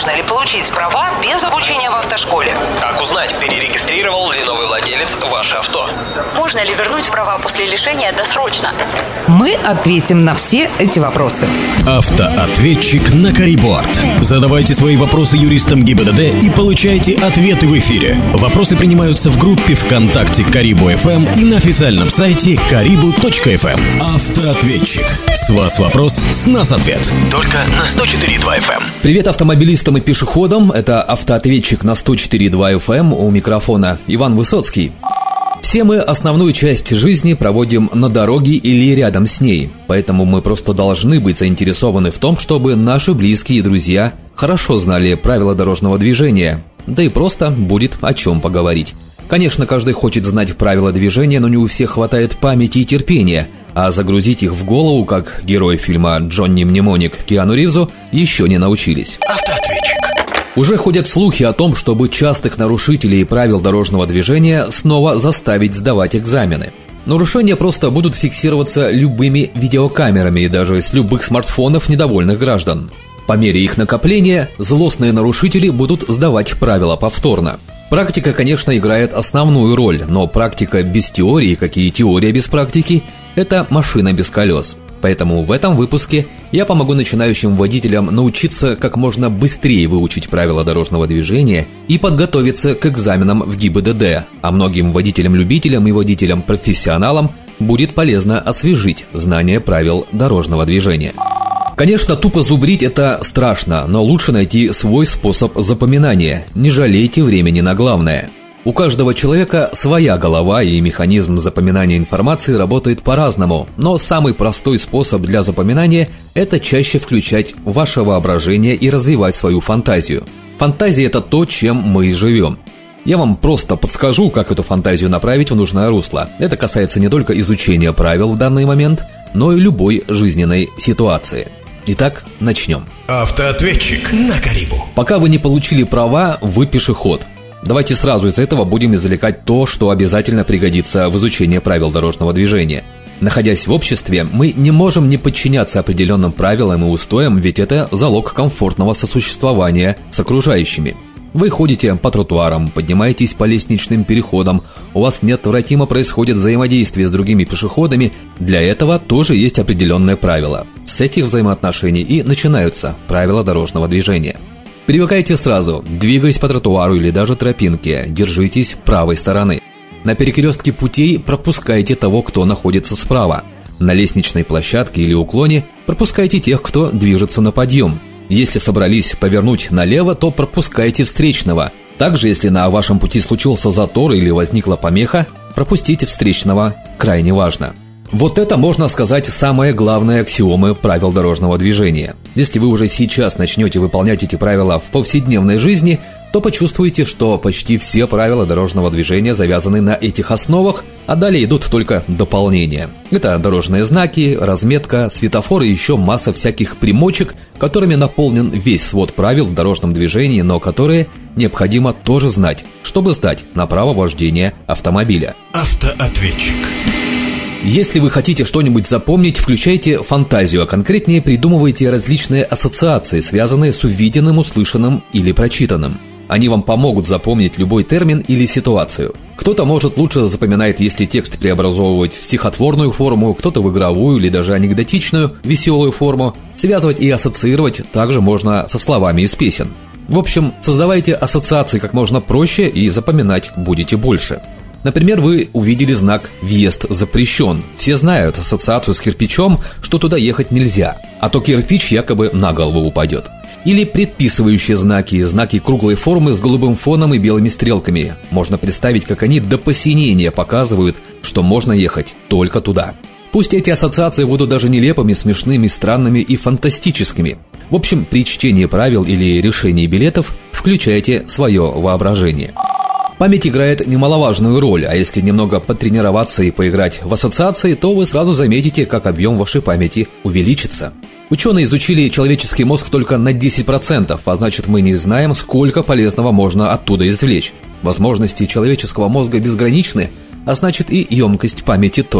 Можно ли получить права без обучения в автошколе? Как узнать, перерегистрировал ли новый владелец ваше авто? Можно ли вернуть права после лишения досрочно? Мы ответим на все эти вопросы. Автоответчик на Кариборд. Задавайте свои вопросы юристам ГИБДД и получайте ответы в эфире. Вопросы принимаются в группе ВКонтакте Карибу.ФМ и на официальном сайте karibu.fm. Автоответчик. С вас вопрос, с нас ответ. Только на 104.2 FM. Привет автомобилистам и пешеходам. Это автоответчик на 104.2 FM. У микрофона Иван Высоцкий. Все мы основную часть жизни проводим на дороге или рядом с ней. Поэтому мы просто должны быть заинтересованы в том, чтобы наши близкие и друзья хорошо знали правила дорожного движения. Да и просто будет о чем поговорить. Конечно, каждый хочет знать правила движения, но не у всех хватает памяти и терпения. А загрузить их в голову, как герой фильма «Джонни Мнемоник» Киану Ривзу, еще не научились. Автоответчик. Уже ходят слухи о том, чтобы частых нарушителей правил дорожного движения снова заставить сдавать экзамены. Нарушения просто будут фиксироваться любыми видеокамерами и даже с любых смартфонов недовольных граждан. По мере их накопления злостные нарушители будут сдавать правила повторно. Практика, конечно, играет основную роль, но практика без теории, как и теория без практики, это машина без колес. Поэтому в этом выпуске я помогу начинающим водителям научиться как можно быстрее выучить правила дорожного движения и подготовиться к экзаменам в ГИБДД, а многим водителям-любителям и водителям-профессионалам будет полезно освежить знания правил дорожного движения. Конечно, тупо зубрить это страшно, но лучше найти свой способ запоминания. Не жалейте времени на главное. У каждого человека своя голова, и механизм запоминания информации работает по-разному, но самый простой способ для запоминания – это чаще включать ваше воображение и развивать свою фантазию. Фантазия – это то, чем мы и живем. Я вам просто подскажу, как эту фантазию направить в нужное русло. Это касается не только изучения правил в данный момент, но и любой жизненной ситуации. Итак, начнем. Автоответчик на Карибу. Пока вы не получили права, вы пешеход. Давайте сразу из этого будем извлекать то, что обязательно пригодится в изучении правил дорожного движения. Находясь в обществе, мы не можем не подчиняться определенным правилам и устоям, ведь это залог комфортного сосуществования с окружающими. Вы ходите по тротуарам, поднимаетесь по лестничным переходам, у вас неотвратимо происходит взаимодействие с другими пешеходами, для этого тоже есть определенные правила. С этих взаимоотношений и начинаются правила дорожного движения. Привыкайте сразу, двигаясь по тротуару или даже тропинке, держитесь правой стороны. На перекрестке путей пропускайте того, кто находится справа. На лестничной площадке или уклоне пропускайте тех, кто движется на подъем. Если собрались повернуть налево, то пропускайте встречного. Также, если на вашем пути случился затор или возникла помеха, пропустите встречного, крайне важно. Вот это, можно сказать, самые главные аксиомы правил дорожного движения. Если вы уже сейчас начнете выполнять эти правила в повседневной жизни, то почувствуете, что почти все правила дорожного движения завязаны на этих основах, а далее идут только дополнения. Это дорожные знаки, разметка, светофоры и еще масса всяких примочек, которыми наполнен весь свод правил в дорожном движении, но которые необходимо тоже знать, чтобы сдать на право вождения автомобиля. Автоответчик. Если вы хотите что-нибудь запомнить, включайте фантазию, а конкретнее придумывайте различные ассоциации, связанные с увиденным, услышанным или прочитанным. Они вам помогут запомнить любой термин или ситуацию. Кто-то, может, лучше запоминает, если текст преобразовывать в стихотворную форму, кто-то в игровую или даже анекдотичную, веселую форму. Связывать и ассоциировать также можно со словами из песен. В общем, создавайте ассоциации как можно проще и запоминать будете больше. Например, вы увидели знак «Въезд запрещен». Все знают ассоциацию с кирпичом, что туда ехать нельзя, а то кирпич якобы на голову упадет. Или предписывающие знаки круглой формы с голубым фоном и белыми стрелками. Можно представить, как они до посинения показывают, что можно ехать только туда. Пусть эти ассоциации будут даже нелепыми, смешными, странными и фантастическими. В общем, при чтении правил или решении билетов включайте свое воображение. Память играет немаловажную роль, а если немного потренироваться и поиграть в ассоциации, то вы сразу заметите, как объем вашей памяти увеличится. Ученые изучили человеческий мозг только на 10%, а значит, мы не знаем, сколько полезного можно оттуда извлечь. Возможности человеческого мозга безграничны, а значит и емкость памяти тоже.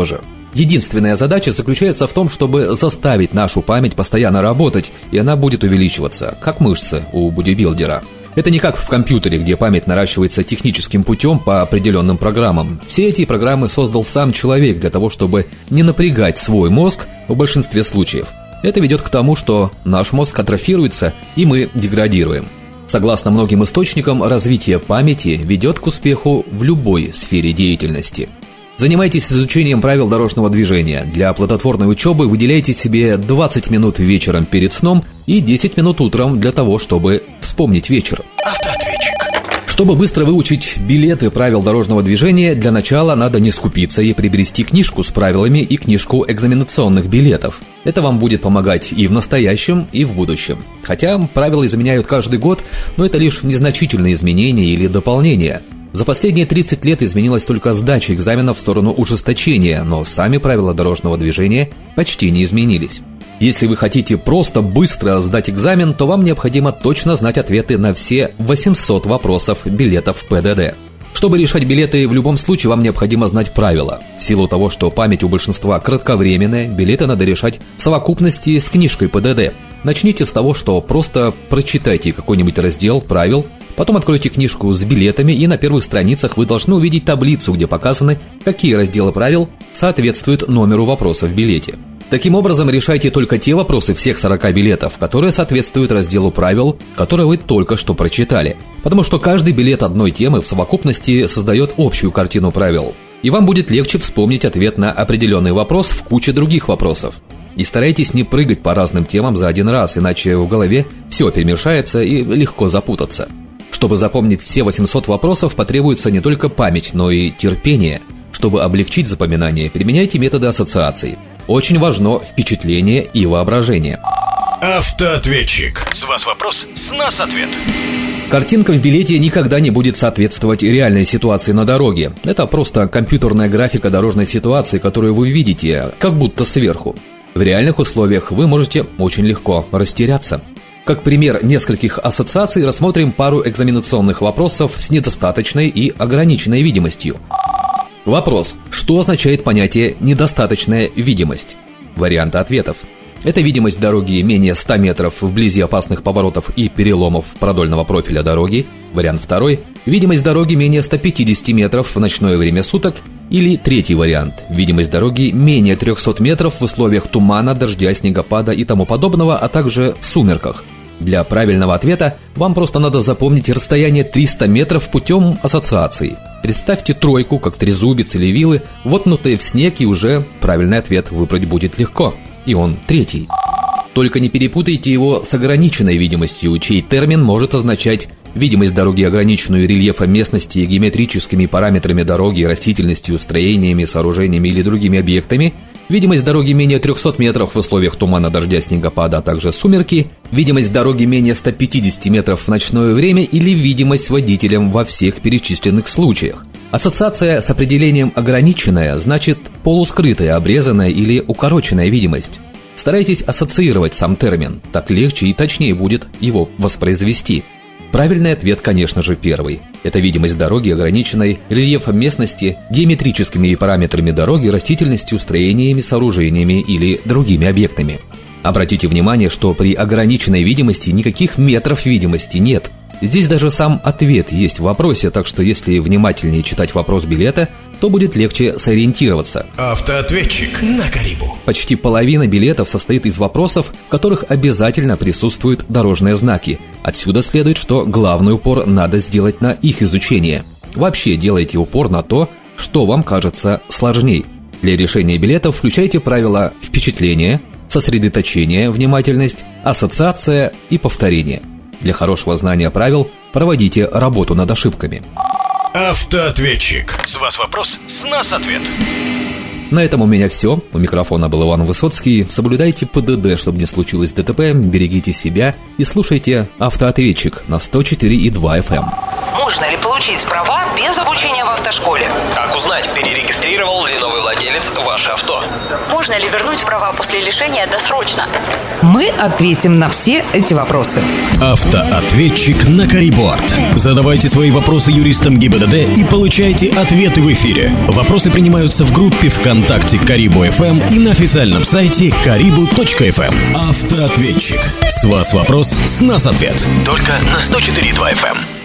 Единственная задача заключается в том, чтобы заставить нашу память постоянно работать, и она будет увеличиваться, как мышцы у бодибилдера. Это не как в компьютере, где память наращивается техническим путем по определенным программам. Все эти программы создал сам человек для того, чтобы не напрягать свой мозг в большинстве случаев. Это ведет к тому, что наш мозг атрофируется, и мы деградируем. Согласно многим источникам, развитие памяти ведет к успеху в любой сфере деятельности. Занимайтесь изучением правил дорожного движения. Для плодотворной учебы выделяйте себе 20 минут вечером перед сном и 10 минут утром для того, чтобы вспомнить вечер. Автоответчик. Чтобы быстро выучить билеты правил дорожного движения, для начала надо не скупиться и приобрести книжку с правилами и книжку экзаменационных билетов. Это вам будет помогать и в настоящем, и в будущем. Хотя правила изменяют каждый год, но это лишь незначительные изменения или дополнения. За последние 30 лет изменилась только сдача экзаменов в сторону ужесточения, но сами правила дорожного движения почти не изменились. Если вы хотите просто быстро сдать экзамен, то вам необходимо точно знать ответы на все 800 вопросов билетов ПДД. Чтобы решать билеты, в любом случае вам необходимо знать правила. В силу того, что память у большинства кратковременная, билеты надо решать в совокупности с книжкой ПДД. Начните с того, что просто прочитайте какой-нибудь раздел правил, потом откройте книжку с билетами, и на первых страницах вы должны увидеть таблицу, где показаны, какие разделы правил соответствуют номеру вопроса в билете. Таким образом, решайте только те вопросы всех 40 билетов, которые соответствуют разделу правил, которые вы только что прочитали. Потому что каждый билет одной темы в совокупности создает общую картину правил. И вам будет легче вспомнить ответ на определенный вопрос в куче других вопросов. И старайтесь не прыгать по разным темам за один раз, иначе в голове все перемешается и легко запутаться. Чтобы запомнить все 800 вопросов, потребуется не только память, но и терпение. Чтобы облегчить запоминание, применяйте методы ассоциаций. Очень важно впечатление и воображение. Автоответчик. С вас вопрос, с нас ответ. Картинка в билете никогда не будет соответствовать реальной ситуации на дороге. Это просто компьютерная графика дорожной ситуации, которую вы видите, как будто сверху. В реальных условиях вы можете очень легко растеряться. Как пример нескольких ассоциаций рассмотрим пару экзаменационных вопросов с недостаточной и ограниченной видимостью. Вопрос: что означает понятие «недостаточная видимость»? Варианты ответов. Это видимость дороги менее 100 метров вблизи опасных поворотов и переломов продольного профиля дороги. Вариант второй. Видимость дороги менее 150 метров в ночное время суток. Или третий вариант. Видимость дороги менее 300 метров в условиях тумана, дождя, снегопада и тому подобного, а также в сумерках. Для правильного ответа вам просто надо запомнить расстояние 300 метров путем ассоциаций. Представьте тройку, как трезубец или вилы, воткнутые в снег, и уже правильный ответ выбрать будет легко. И он третий. Только не перепутайте его с ограниченной видимостью, чей термин может означать видимость дороги, ограниченную рельефом местности, геометрическими параметрами дороги, растительностью, строениями, сооружениями или другими объектами, видимость дороги менее 300 метров в условиях тумана, дождя, снегопада, а также сумерки, видимость дороги менее 150 метров в ночное время или видимость водителем во всех перечисленных случаях. Ассоциация с определением «ограниченная» значит полускрытая, обрезанная или укороченная видимость. Старайтесь ассоциировать сам термин, так легче и точнее будет его воспроизвести. Правильный ответ, конечно же, первый. Это видимость дороги, ограниченной рельефом местности, геометрическими параметрами дороги, растительностью, строениями, сооружениями или другими объектами. Обратите внимание, что при ограниченной видимости никаких метров видимости нет. Здесь даже сам ответ есть в вопросе, так что если внимательнее читать вопрос билета, то будет легче сориентироваться. Автоответчик на Карибу. Почти половина билетов состоит из вопросов, в которых обязательно присутствуют дорожные знаки. Отсюда следует, что главный упор надо сделать на их изучение. Вообще делайте упор на то, что вам кажется сложней. Для решения билетов включайте правила впечатления, сосредоточение, внимательность, ассоциация и повторение. Для хорошего знания правил проводите работу над ошибками. Автоответчик. С вас вопрос, с нас ответ. На этом у меня все. У микрофона был Иван Высоцкий. Соблюдайте ПДД, чтобы не случилось ДТП, берегите себя и слушайте «Автоответчик» на 104,2 FM. Можно ли получить права без обучения в автошколе? Как узнать, перерегистрировал ли новый владелец владелец ваше авто. Можно ли вернуть права после лишения досрочно? Мы ответим на все эти вопросы. Автоответчик на Кариборд. Задавайте свои вопросы юристам ГИБДД и получайте ответы в эфире. Вопросы принимаются в группе ВКонтакте Карибу ФМ и на официальном сайте karibu.fm. Автоответчик. С вас вопрос, с нас ответ. Только на 104.2 FM.